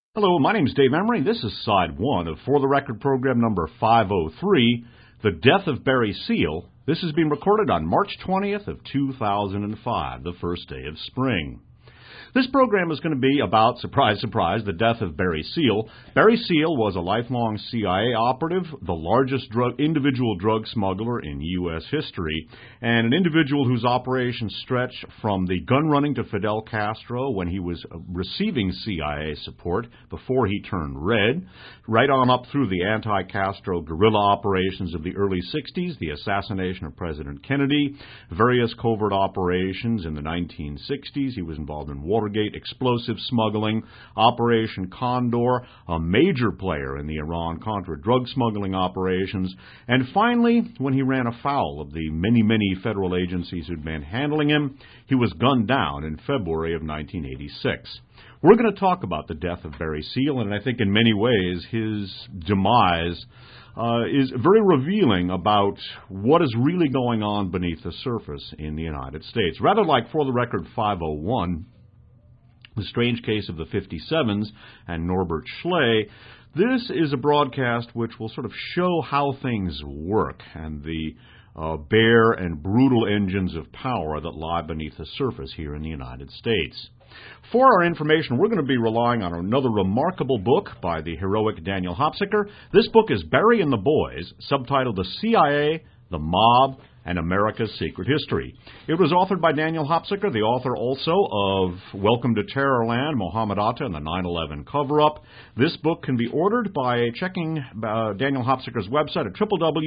Hello, my name is Dave Emery. This is Side 1 of For the Record program number 503, The Death of Barry Seal. This has been recorded on March 20th of 2005, the first day of spring. This program is going to be about, surprise, surprise, the death of Barry Seal. Barry Seal was a lifelong CIA operative, the largest individual drug smuggler in U.S. history, and an individual whose operations stretch from the gun running to Fidel Castro when he was receiving CIA support before he turned red, right on up through the anti-Castro guerrilla operations of the early 60s, the assassination of President Kennedy, various covert operations in the 1960s. He was involved in Watergate, explosive smuggling, Operation Condor, a major player in the Iran-Contra drug smuggling operations, and finally, when he ran afoul of the many federal agencies who'd been handling him, he was gunned down in February of 1986. We're going to talk about the death of Barry Seal, and I think in many ways his demise is very revealing about what is really going on beneath the surface in the United States. Rather like For the Record 501, The Strange Case of the 57s, and Norbert Schley, this is a broadcast which will sort of show how things work and the bare and brutal engines of power that lie beneath the surface here in the United States. For our information, we're going to be relying on another remarkable book by the heroic Daniel Hopsicker. This book is Barry and the Boys, subtitled The CIA, the Mob, and America's Secret History. It was authored by Daniel Hopsicker, the author also of Welcome to Terrorland, Mohammed Atta, and the 9/11 Cover-Up. This book can be ordered by checking Daniel Hopsicker's website at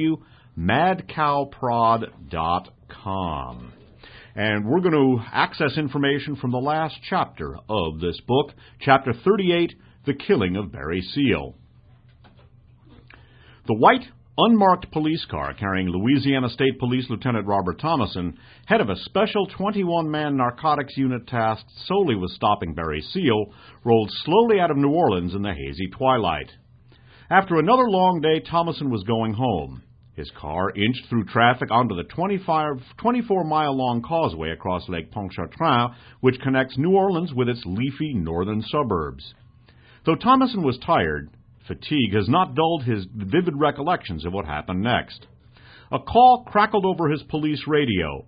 www.madcowprod.com. And we're going to access information from the last chapter of this book, Chapter 38, The Killing of Barry Seal. The white, unmarked police car carrying Louisiana State Police Lieutenant Robert Thomason, head of a special 21-man narcotics unit tasked solely with stopping Barry Seal, rolled slowly out of New Orleans in the hazy twilight. After another long day, Thomason was going home. His car inched through traffic onto the 24-mile-long causeway across Lake Pontchartrain, which connects New Orleans with its leafy northern suburbs. Though Thomason was tired, fatigue has not dulled his vivid recollections of what happened next. A call crackled over his police radio.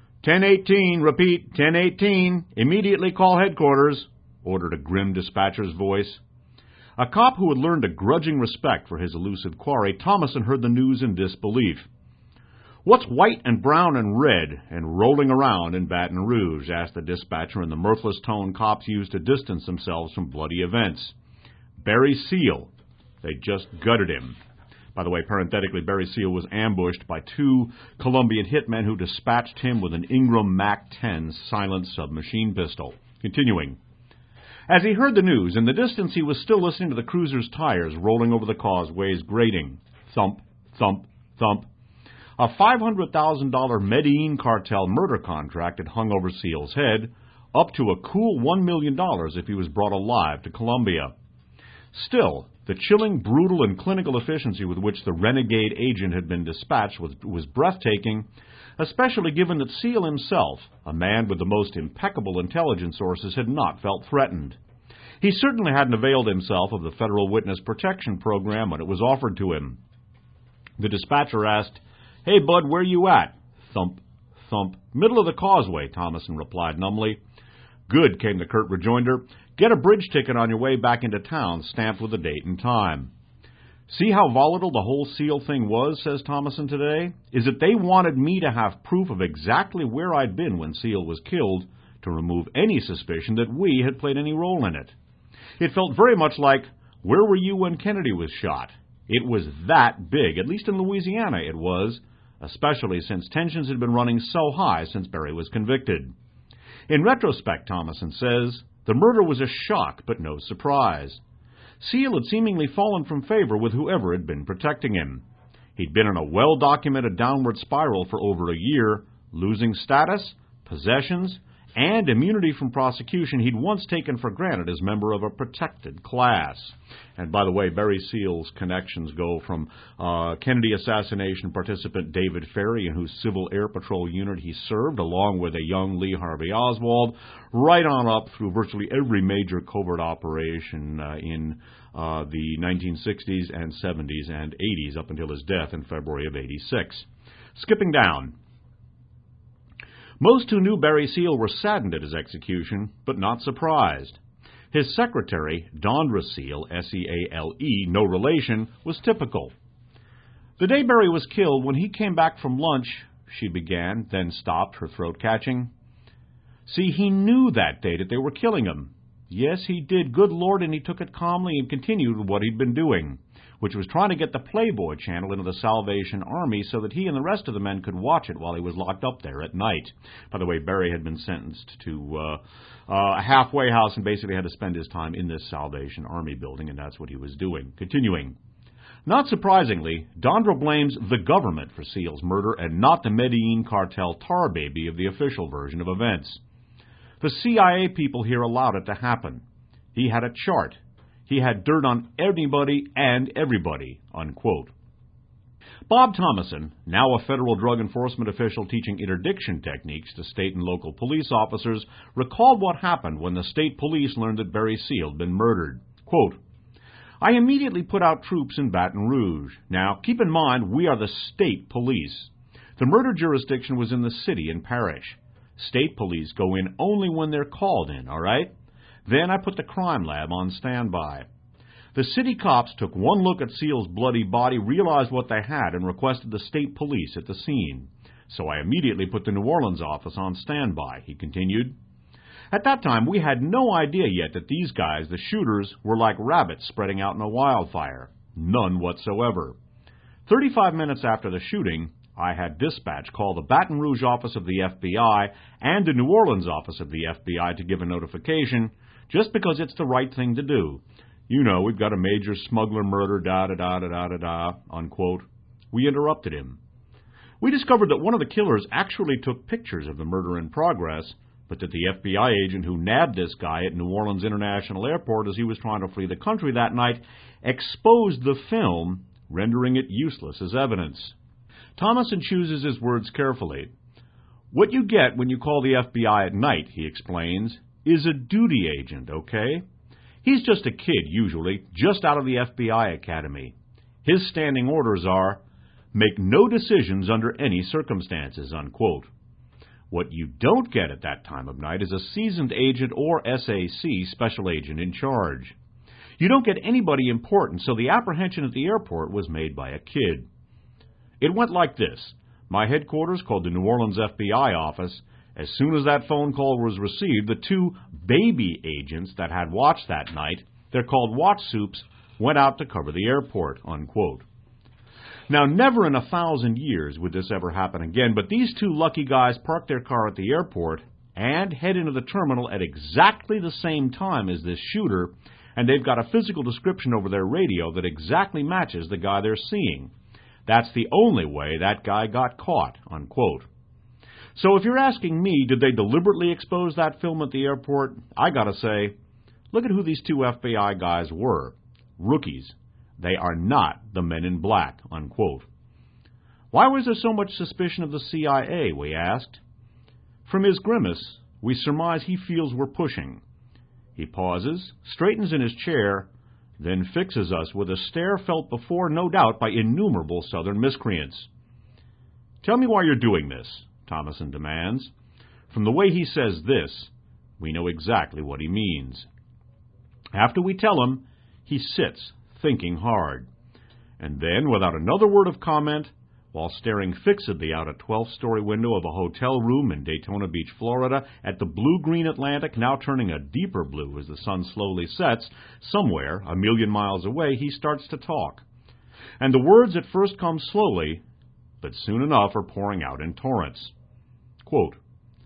1018, repeat, 1018, immediately call headquarters, ordered a grim dispatcher's voice. A cop who had learned a grudging respect for his elusive quarry, Thomason heard the news in disbelief. What's white and brown and red and rolling around in Baton Rouge? Asked the dispatcher in the mirthless tone cops use to distance themselves from bloody events. Barry Seal. They just gutted him. By the way, parenthetically, Barry Seal was ambushed by two Colombian hitmen who dispatched him with an Ingram MAC-10 silent submachine pistol. Continuing. As he heard the news, in the distance he was still listening to the cruiser's tires rolling over the causeway's grating. Thump, thump, thump. A $500,000 Medellin cartel murder contract had hung over Seal's head, up to a cool $1 million if he was brought alive to Colombia. Still, the chilling, brutal, and clinical efficiency with which the renegade agent had been dispatched was breathtaking, especially given that Seal himself, a man with the most impeccable intelligence sources, had not felt threatened. He certainly hadn't availed himself of the Federal Witness Protection Program when it was offered to him. The dispatcher asked, "Hey, bud, where you at?" Thump, thump. "Middle of the causeway," Thomason replied numbly. "Good," came the curt rejoinder. "Get a bridge ticket on your way back into town, stamped with the date and time." See how volatile the whole Seal thing was, says Thomason today? Is that they wanted me to have proof of exactly where I'd been when Seal was killed to remove any suspicion that we had played any role in it. It felt very much like, where were you when Kennedy was shot? It was that big, at least in Louisiana it was, especially since tensions had been running so high since Barry was convicted. In retrospect, Thomason says, the murder was a shock but no surprise. Seal had seemingly fallen from favor with whoever had been protecting him. He'd been in a well-documented downward spiral for over a year, losing status, possessions, and immunity from prosecution he'd once taken for granted as member of a protected class. And by the way, Barry Seal's connections go from Kennedy assassination participant David Ferrie, in whose Civil Air Patrol unit he served, along with a young Lee Harvey Oswald, right on up through virtually every major covert operation in the 1960s and 70s and 80s, up until his death in February of '86. Skipping down. Most who knew Barry Seal were saddened at his execution, but not surprised. His secretary, Dondra Seal, S-E-A-L-E, no relation, was typical. The day Barry was killed, when he came back from lunch, she began, then stopped, her throat catching. See, he knew that day that they were killing him. Yes, he did, good Lord, and he took it calmly and continued with what he'd been doing, which was trying to get the Playboy channel into the Salvation Army so that he and the rest of the men could watch it while he was locked up there at night. By the way, Barry had been sentenced to a halfway house and basically had to spend his time in this Salvation Army building, and that's what he was doing. Continuing. Not surprisingly, Dondra blames the government for Seal's murder and not the Medellin cartel tar baby of the official version of events. The CIA people here allowed it to happen. He had a chart. He had dirt on anybody and everybody, unquote. Bob Thomason, now a federal drug enforcement official teaching interdiction techniques to state and local police officers, recalled what happened when the state police learned that Barry Seal had been murdered. Quote, I immediately put out troops in Baton Rouge. Now, keep in mind, we are the state police. The murder jurisdiction was in the city and parish. State police go in only when they're called in, all right? Then I put the crime lab on standby. The city cops took one look at Seal's bloody body, realized what they had, and requested the state police at the scene. So I immediately put the New Orleans office on standby, he continued. At that time, we had no idea yet that these guys, the shooters, were like rabbits spreading out in a wildfire. None whatsoever. 35 minutes after the shooting, I had dispatch call the Baton Rouge office of the FBI and the New Orleans office of the FBI to give a notification, just because it's the right thing to do. You know, we've got a major smuggler murder, da-da-da-da-da-da-da, unquote. We interrupted him. We discovered that one of the killers actually took pictures of the murder in progress, but that the FBI agent who nabbed this guy at New Orleans International Airport as he was trying to flee the country that night exposed the film, rendering it useless as evidence. Thomason chooses his words carefully. What you get when you call the FBI at night, he explains, is a duty agent, okay? He's just a kid, usually, just out of the FBI academy. His standing orders are, make no decisions under any circumstances, unquote. What you don't get at that time of night is a seasoned agent or SAC, special agent in charge. You don't get anybody important, so the apprehension at the airport was made by a kid. It went like this. My headquarters called the New Orleans FBI office. As soon as that phone call was received, the two baby agents that had watched that night, they're called watch soups, went out to cover the airport, unquote. Now, never in 1,000 years would this ever happen again, but these two lucky guys park their car at the airport and head into the terminal at exactly the same time as this shooter, and they've got a physical description over their radio that exactly matches the guy they're seeing. That's the only way that guy got caught, unquote. So if you're asking me, did they deliberately expose that film at the airport? I gotta say, look at who these two FBI guys were. Rookies. They are not the men in black, unquote. Why was there so much suspicion of the CIA, we asked. From his grimace, we surmise he feels we're pushing. He pauses, straightens in his chair, then fixes us with a stare felt before, no doubt, by innumerable Southern miscreants. Tell me why you're doing this, Thomason demands. From the way he says this, we know exactly what he means. After we tell him, he sits, thinking hard. And then, without another word of comment, while staring fixedly out a 12th-story window of a hotel room in Daytona Beach, Florida, at the blue-green Atlantic now turning a deeper blue as the sun slowly sets, somewhere, 1,000,000 miles away, he starts to talk. And the words at first come slowly, but soon enough are pouring out in torrents. Quote,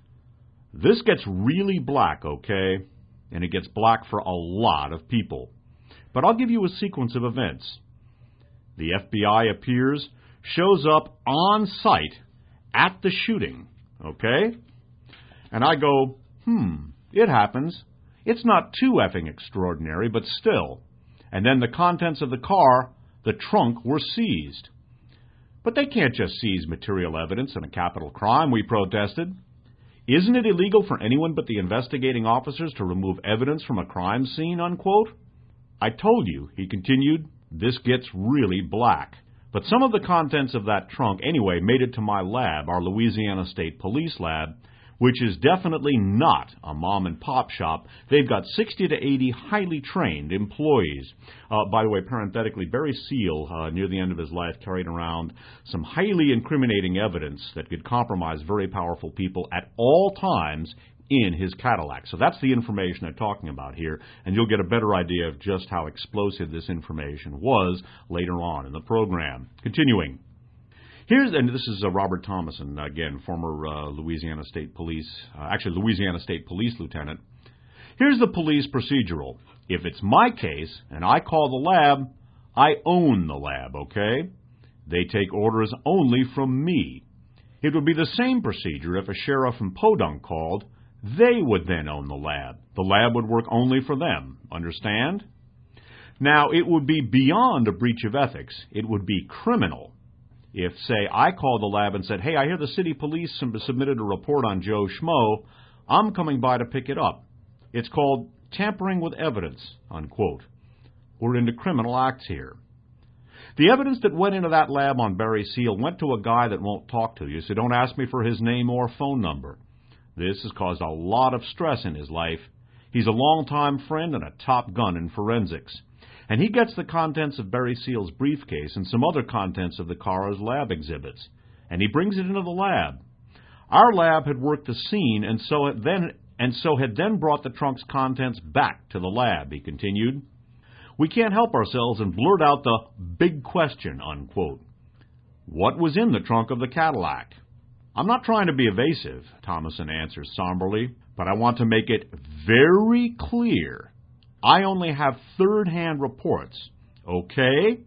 this gets really black, okay? And it gets black for a lot of people. But I'll give you a sequence of events. The FBI appears, shows up on site at the shooting, okay? And I go, It happens. It's not too effing extraordinary, but still. And then the contents of the car, the trunk, were seized. But they can't just seize material evidence in a capital crime, we protested. Isn't it illegal for anyone but the investigating officers to remove evidence from a crime scene, unquote? I told you, he continued, this gets really black. But some of the contents of that trunk anyway made it to my lab, our Louisiana State Police lab, which is definitely not a mom-and-pop shop. They've got 60 to 80 highly trained employees. By the way, parenthetically, Barry Seal, near the end of his life, carried around some highly incriminating evidence that could compromise very powerful people at all times in his Cadillac. So that's the information I'm talking about here, and you'll get a better idea of just how explosive this information was later on in the program. Continuing. And this is Robert Thomason, again, former Louisiana State Police Lieutenant. Here's the police procedural. If it's my case, and I call the lab, I own the lab, okay? They take orders only from me. It would be the same procedure if a sheriff in Podunk called. They would then own the lab. The lab would work only for them. Understand? Now, it would be beyond a breach of ethics. It would be criminal. If, say, I called the lab and said, hey, I hear the city police submitted a report on Joe Schmo, I'm coming by to pick it up. It's called tampering with evidence, unquote. We're into criminal acts here. The evidence that went into that lab on Barry Seal went to a guy that won't talk to you, so don't ask me for his name or phone number. This has caused a lot of stress in his life. He's a longtime friend and a top gun in forensics. And he gets the contents of Barry Seal's briefcase and some other contents of the car as lab exhibits. And he brings it into the lab. Our lab had worked the scene and so had then brought the trunk's contents back to the lab, he continued. We can't help ourselves and blurt out the big question, unquote. What was in the trunk of the Cadillac? I'm not trying to be evasive, Thomason answers somberly, but I want to make it very clear. I only have third-hand reports, okay?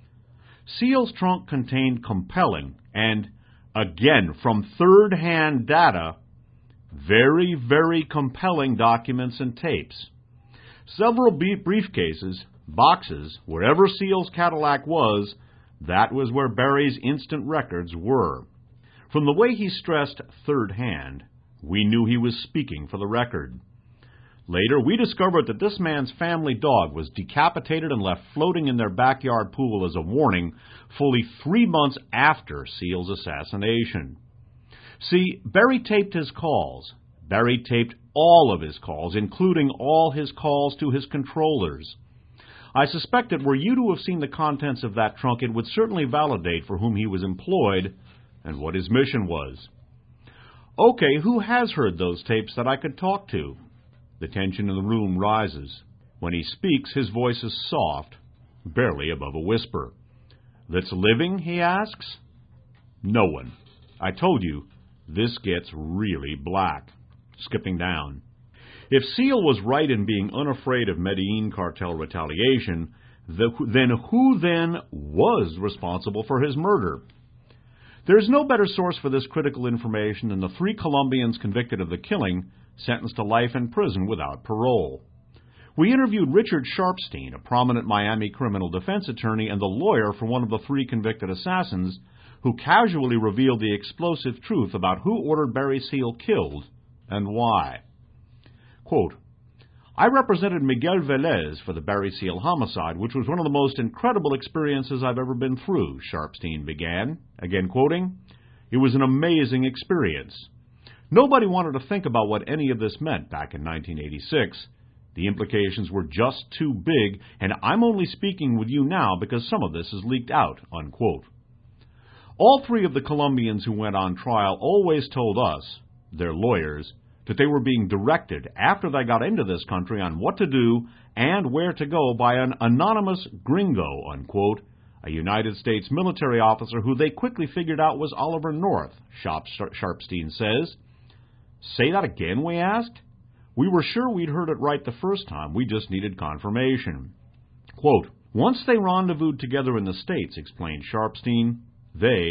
Seal's trunk contained compelling and, again, from third-hand data, very, very compelling documents and tapes. Several briefcases, boxes, wherever Seal's Cadillac was, that was where Barry's instant records were. From the way he stressed third-hand, we knew he was speaking for the record. Later, we discovered that this man's family dog was decapitated and left floating in their backyard pool as a warning fully 3 months after Seal's assassination. See, Barry taped his calls. Barry taped all of his calls, including all his calls to his controllers. I suspect that were you to have seen the contents of that trunk, it would certainly validate for whom he was employed and what his mission was. Okay, who has heard those tapes that I could talk to? The tension in the room rises. When he speaks, his voice is soft, barely above a whisper. That's living, he asks? No one. I told you, this gets really black. Skipping down. If Seal was right in being unafraid of Medellin cartel retaliation, then who then was responsible for his murder? There's no better source for this critical information than the 3 Colombians convicted of the killing, sentenced to life in prison without parole. We interviewed Richard Sharpstein, a prominent Miami criminal defense attorney and the lawyer for one of the 3 convicted assassins, who casually revealed the explosive truth about who ordered Barry Seal killed and why. Quote, I represented Miguel Velez for the Barry Seal homicide, which was one of the most incredible experiences I've ever been through, Sharpstein began. Again quoting, it was an amazing experience. Nobody wanted to think about what any of this meant back in 1986. The implications were just too big, and I'm only speaking with you now because some of this is leaked out, unquote. All 3 of the Colombians who went on trial always told us, their lawyers, that they were being directed after they got into this country on what to do and where to go by an anonymous gringo, unquote, a United States military officer who they quickly figured out was Oliver North, Sharpstein says. Say that again, we asked. We were sure we'd heard it right the first time. We just needed confirmation. Quote, once they rendezvoused together in the States, explained Sharpstein, they,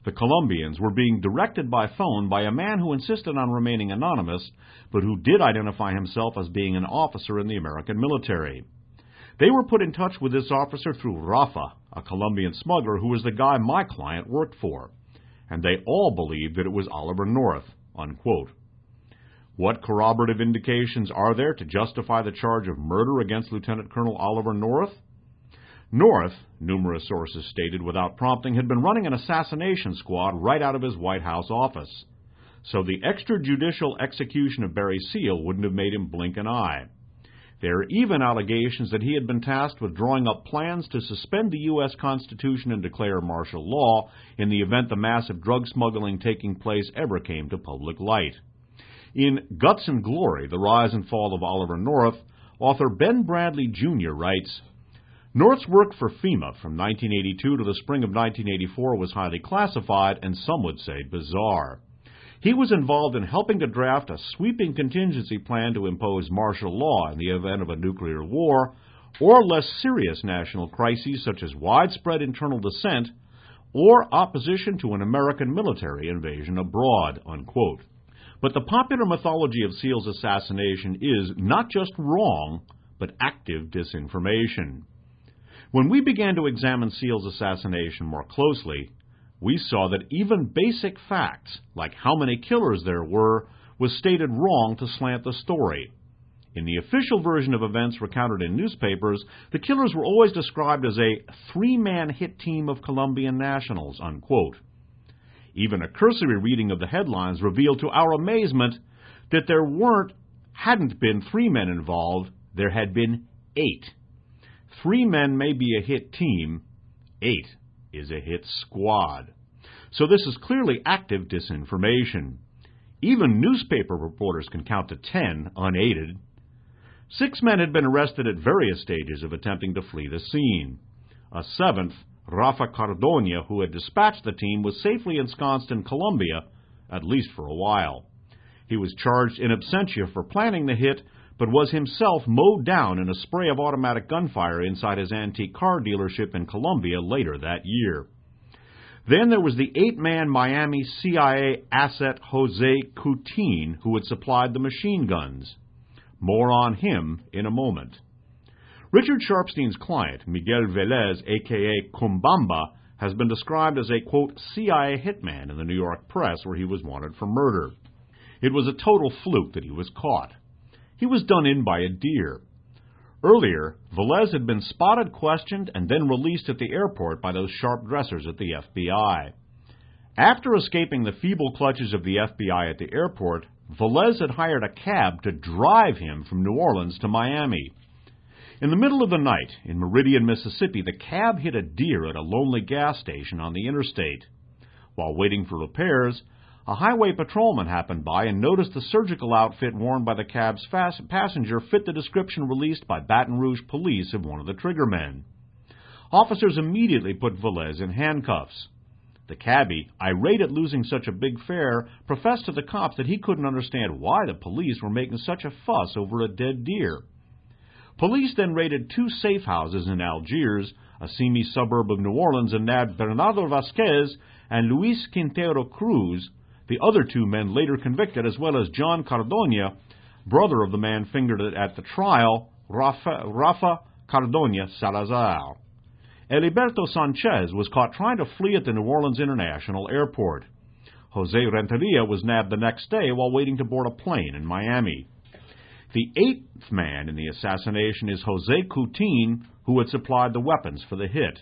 The Colombians were being directed by phone by a man who insisted on remaining anonymous, but who did identify himself as being an officer in the American military. They were put in touch with this officer through Rafa, a Colombian smuggler who was the guy my client worked for, and they all believed that it was Oliver North, unquote. What corroborative indications are there to justify the charge of murder against Lieutenant Colonel Oliver North? North, numerous sources stated without prompting, had been running an assassination squad right out of his White House office. So the extrajudicial execution of Barry Seal wouldn't have made him blink an eye. There are even allegations that he had been tasked with drawing up plans to suspend the U.S. Constitution and declare martial law in the event the massive drug smuggling taking place ever came to public light. In Guts and Glory, The Rise and Fall of Oliver North, author Ben Bradley, Jr. writes, North's work for FEMA from 1982 to the spring of 1984 was highly classified and some would say bizarre. He was involved in helping to draft a sweeping contingency plan to impose martial law in the event of a nuclear war or less serious national crises such as widespread internal dissent or opposition to an American military invasion abroad, unquote. But the popular mythology of Seal's assassination is not just wrong, but active disinformation. When we began to examine Seal's assassination more closely, we saw that even basic facts, like how many killers there were, was stated wrong to slant the story. In the official version of events recounted in newspapers, the killers were always described as a three-man hit team of Colombian nationals, unquote. Even a cursory reading of the headlines revealed to our amazement that there hadn't been 3 men involved, there had been 8. 3 men may be a hit team, 8 is a hit squad. So this is clearly active disinformation. Even newspaper reporters can count to 10 unaided. 6 men had been arrested at various stages of attempting to flee the scene. A 7th, Rafa Cardonia, who had dispatched the team, was safely ensconced in Colombia, at least for a while. He was charged in absentia for planning the hit, but was himself mowed down in a spray of automatic gunfire inside his antique car dealership in Colombia later that year. Then there was the 8-man Miami CIA asset Jose Coutin, who had supplied the machine guns. More on him in a moment. Richard Sharpstein's client, Miguel Velez, a.k.a. Kumbamba, has been described as a, quote, CIA hitman in the New York press where he was wanted for murder. It was a total fluke that he was caught. He was done in by a deer. Earlier, Velez had been spotted, questioned, and then released at the airport by those sharp dressers at the FBI. After escaping the feeble clutches of the FBI at the airport, Velez had hired a cab to drive him from New Orleans to Miami. In the middle of the night, in Meridian, Mississippi, the cab hit a deer at a lonely gas station on the interstate. While waiting for repairs, a highway patrolman happened by and noticed the surgical outfit worn by the cab's passenger fit the description released by Baton Rouge police of one of the triggermen. Officers immediately put Velez in handcuffs. The cabbie, irate at losing such a big fare, professed to the cops that he couldn't understand why the police were making such a fuss over a dead deer. Police then raided 2 safe houses in Algiers, a seamy suburb of New Orleans, and nabbed Bernardo Vasquez and Luis Quintero Cruz, the other 2 men later convicted, as well as John Cardonia, brother of the man fingered at the trial, Rafa Cardonia Salazar. Eliberto Sanchez was caught trying to flee at the New Orleans International Airport. Jose Renteria was nabbed the next day while waiting to board a plane in Miami. The 8th man in the assassination is Jose Coutin, who had supplied the weapons for the hit.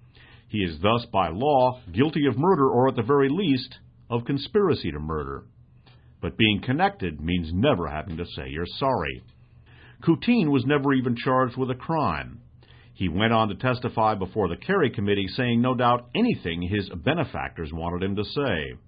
He is thus, by law, guilty of murder or, at the very least, of conspiracy to murder. But being connected means never having to say you're sorry. Coutin was never even charged with a crime. He went on to testify before the Kerry Committee, saying no doubt anything his benefactors wanted him to say.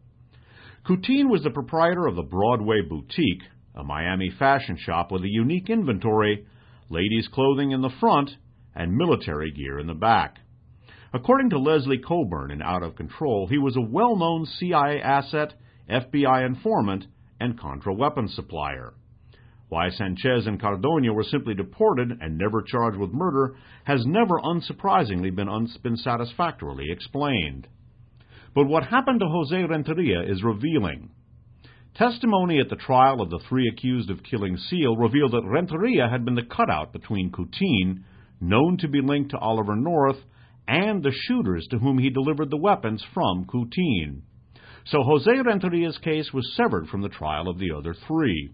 Coutin was the proprietor of the Broadway Boutique, a Miami fashion shop with a unique inventory, ladies' clothing in the front, and military gear in the back. According to Leslie Coburn in Out of Control, he was a well-known CIA asset, FBI informant, and Contra weapons supplier. Why Sanchez and Cardonia were simply deported and never charged with murder has never unsurprisingly been satisfactorily explained. But what happened to José Renteria is revealing. Testimony at the trial of the three accused of killing Seal revealed that Renteria had been the cutout between Coutinho, known to be linked to Oliver North, and the shooters to whom he delivered the weapons from Coutinho. So José Renteria's case was severed from the trial of the other three.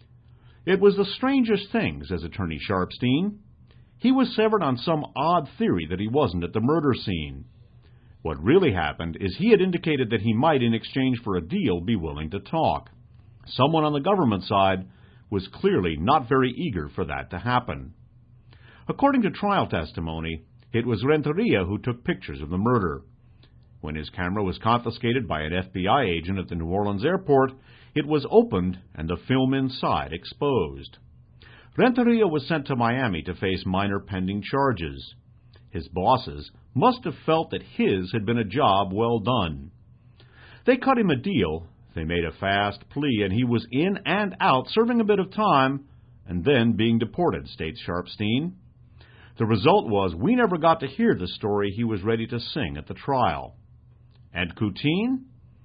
It was the strangest thing, says Attorney Sharpstein. He was severed on some odd theory that he wasn't at the murder scene. What really happened is he had indicated that he might, in exchange for a deal, be willing to talk. Someone on the government side was clearly not very eager for that to happen. According to trial testimony, it was Renteria who took pictures of the murder. When his camera was confiscated by an FBI agent at the New Orleans airport, it was opened and the film inside exposed. Renteria was sent to Miami to face minor pending charges. His bosses must have felt that his had been a job well done. They cut him a deal, they made a fast plea, and he was in and out serving a bit of time and then being deported, states Sharpstein. The result was we never got to hear the story he was ready to sing at the trial. And Coutinho?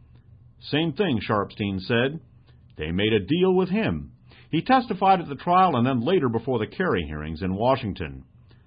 Same thing, Sharpstein said. They made a deal with him. He testified at the trial and then later before the Kerry hearings in Washington.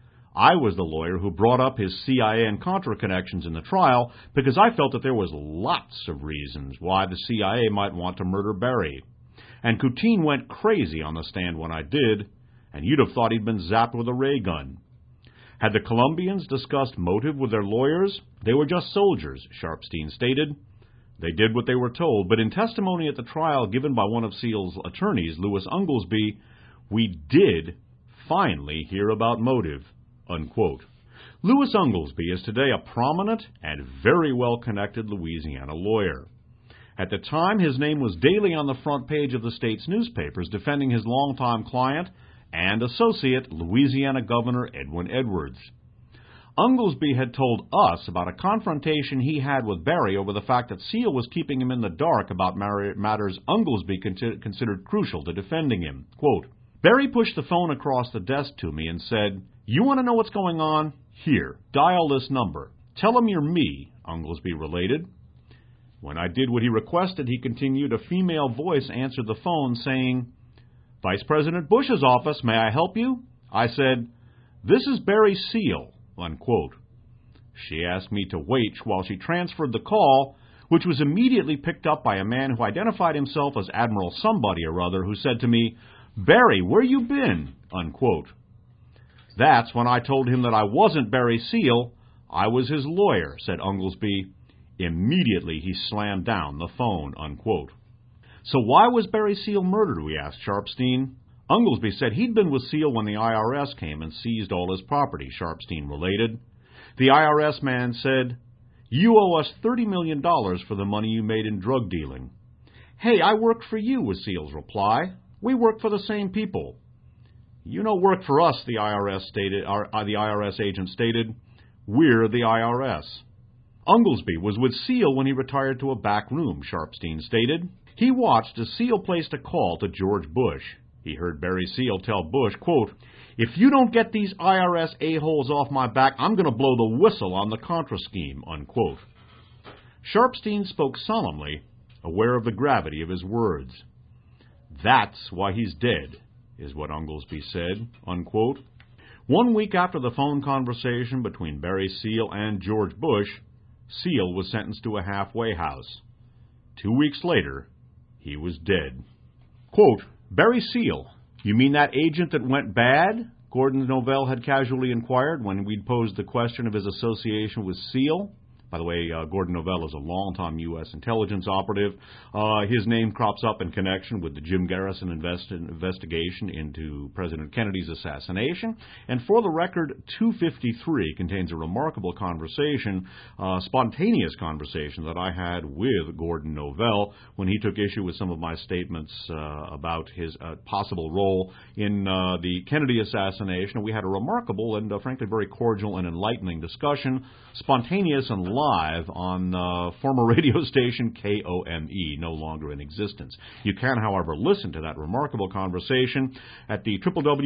I was the lawyer who brought up his CIA and Contra connections in the trial because I felt that there was lots of reasons why the CIA might want to murder Barry. And Coutinho went crazy on the stand when I did, and you'd have thought he'd been zapped with a ray gun. Had the Colombians discussed motive with their lawyers? They were just soldiers, Sharpstein stated. They did what they were told, but in testimony at the trial given by one of Seal's attorneys, Louis Unglesby, we did finally hear about motive, unquote. Louis Unglesby is today a prominent and very well-connected Louisiana lawyer. At the time, his name was daily on the front page of the state's newspapers defending his longtime client and associate, Louisiana Governor Edwin Edwards. Unglesby had told us about a confrontation he had with Barry over the fact that Seal was keeping him in the dark about matters Unglesby considered crucial to defending him. Quote, Barry pushed the phone across the desk to me and said, "You want to know what's going on? Here, dial this number. Tell him you're me," Unglesby related. When I did what he requested, he continued, a female voice answered the phone saying, "Vice President Bush's office, may I help you?" I said, "This is Barry Seal," unquote. She asked me to wait while she transferred the call, which was immediately picked up by a man who identified himself as Admiral somebody or other, who said to me, "Barry, where you been?" unquote. That's when I told him that I wasn't Barry Seal, I was his lawyer, said Unglesby. Immediately he slammed down the phone, unquote. So why was Barry Seal murdered, we asked Sharpstein. Unglesby said he'd been with Seal when the IRS came and seized all his property, Sharpstein related. The IRS man said, "You owe us $30 million for the money you made in drug dealing." "Hey, I worked for you," was Seal's reply. "We work for the same people." "You don't work for us," the IRS agent stated. "We're the IRS." Unglesby was with Seal when he retired to a back room, Sharpstein stated. He watched as Seal placed a call to George Bush. He heard Barry Seal tell Bush, quote, "If you don't get these IRS a-holes off my back, I'm going to blow the whistle on the Contra scheme," unquote. Sharpstein spoke solemnly, aware of the gravity of his words. "That's why he's dead," is what Unglesby said, unquote. 1 week after the phone conversation between Barry Seal and George Bush, Seal was sentenced to a halfway house. 2 weeks later, he was dead. Quote, "Barry Seal, you mean that agent that went bad?" Gordon Novell had casually inquired when we'd posed the question of his association with Seal. By the way, Gordon Novell is a longtime U.S. intelligence operative. His name crops up in connection with the Jim Garrison investigation into President Kennedy's assassination. And for the record, 253 contains a remarkable conversation, spontaneous conversation that I had with Gordon Novell when he took issue with some of my statements about his possible role in the Kennedy assassination. We had a remarkable and, frankly, very cordial and enlightening discussion, spontaneous and live on former radio station KOME, no longer in existence. You can, however, listen to that remarkable conversation at the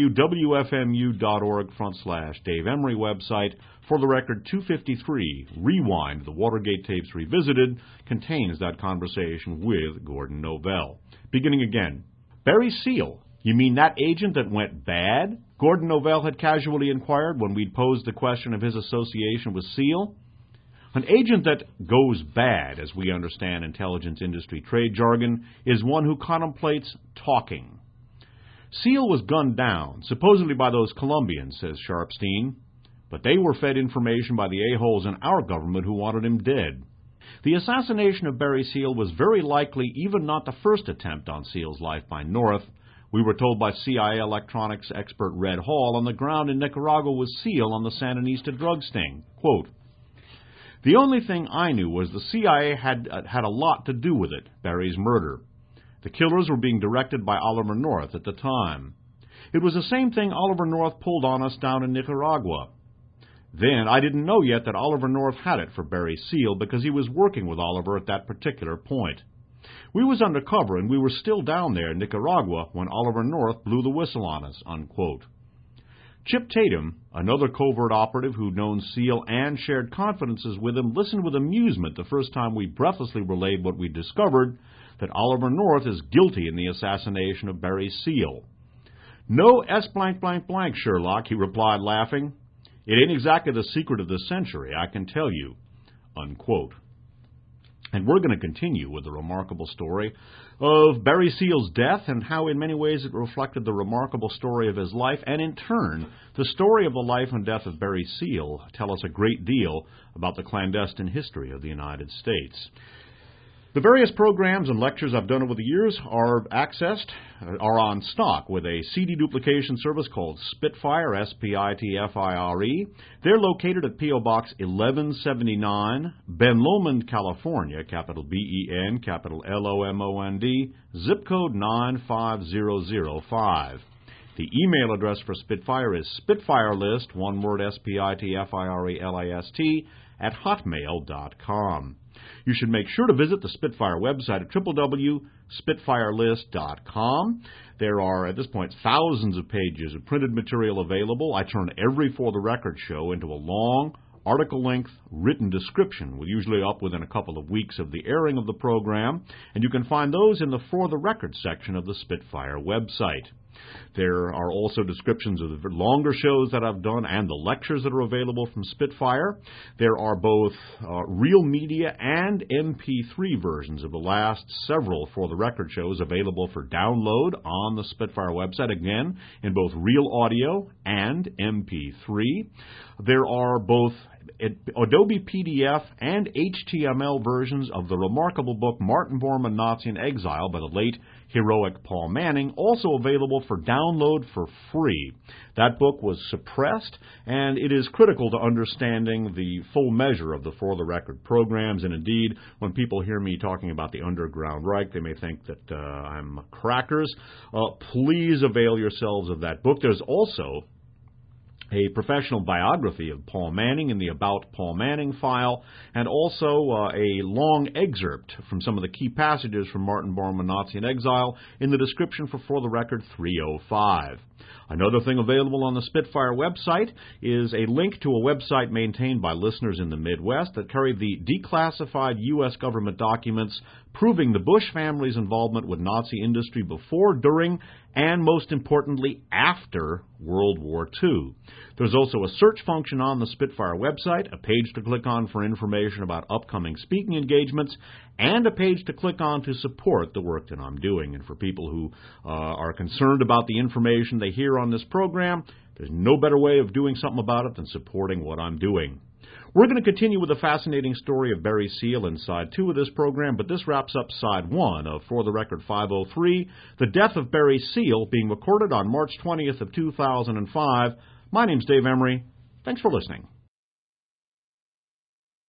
www.fmu.org/Dave Emery website. For the Record 253, Rewind, the Watergate Tapes Revisited, contains that conversation with Gordon Novell. Beginning again. Barry Seal. You mean that agent that went bad? Gordon Novell had casually inquired when we'd posed the question of his association with Seal. An agent that goes bad, as we understand intelligence industry trade jargon, is one who contemplates talking. Seal was gunned down, supposedly by those Colombians, says Sharpstein, but they were fed information by the a-holes in our government who wanted him dead. The assassination of Barry Seal was very likely even not the first attempt on Seal's life by North. We were told by CIA electronics expert Red Hall on the ground in Nicaragua with Seal on the Sandinista drug sting. Quote, "The only thing I knew was the CIA had a lot to do with it, Barry's murder. The killers were being directed by Oliver North at the time. It was the same thing Oliver North pulled on us down in Nicaragua. Then I didn't know yet that Oliver North had it for Barry Seal because he was working with Oliver at that particular point. We was undercover and we were still down there in Nicaragua when Oliver North blew the whistle on us," unquote. Chip Tatum, another covert operative who'd known Seal and shared confidences with him, listened with amusement the first time we breathlessly relayed what we discovered, that Oliver North is guilty in the assassination of Barry Seal. "No S blank blank blank, Sherlock," he replied, laughing. "It ain't exactly the secret of the century, I can tell you," unquote. And we're going to continue with the remarkable story of Barry Seal's death and how in many ways it reflected the remarkable story of his life, and in turn, the story of the life and death of Barry Seal tell us a great deal about the clandestine history of the United States. The various programs and lectures I've done over the years are on stock with a CD duplication service called Spitfire, Spitfire. They're located at P.O. Box 1179, Ben Lomond, California, capital B-E-N, capital L-O-M-O-N-D, zip code 95005. The email address for Spitfire is spitfirelist, one word, Spitfirelist, @hotmail.com. You should make sure to visit the Spitfire website at www.spitfirelist.com. There are, at this point, thousands of pages of printed material available. I turn every For the Record show into a long, article-length written description, usually up within a couple of weeks of the airing of the program, and you can find those in the For the Record section of the Spitfire website. There are also descriptions of the longer shows that I've done and the lectures that are available from Spitfire. There are both real media and MP3 versions of the last several For the Record shows available for download on the Spitfire website, again, in both real audio and MP3. There are both Adobe PDF and HTML versions of the remarkable book Martin Bormann, Nazi in Exile by the late heroic Paul Manning, also available for download for free. That book was suppressed, and it is critical to understanding the full measure of the For the Record programs. And indeed, when people hear me talking about the Underground Reich, they may think that I'm crackers. Please avail yourselves of that book. There's also a professional biography of Paul Manning in the About Paul Manning file, and also a long excerpt from some of the key passages from Martin Bormann, Nazi in Exile, in the description for the Record 305. Another thing available on the Spitfire website is a link to a website maintained by listeners in the Midwest that carry the declassified U.S. government documents proving the Bush family's involvement with Nazi industry before, during, and most importantly, after World War II. There's also a search function on the Spitfire website, a page to click on for information about upcoming speaking engagements, and a page to click on to support the work that I'm doing. And for people who are concerned about the information they hear on this program, there's no better way of doing something about it than supporting what I'm doing. We're going to continue with the fascinating story of Barry Seal in Side 2 of this program, but this wraps up Side 1 of For the Record 503, the death of Barry Seal, being recorded on March 20th of 2005. My name's Dave Emery. Thanks for listening.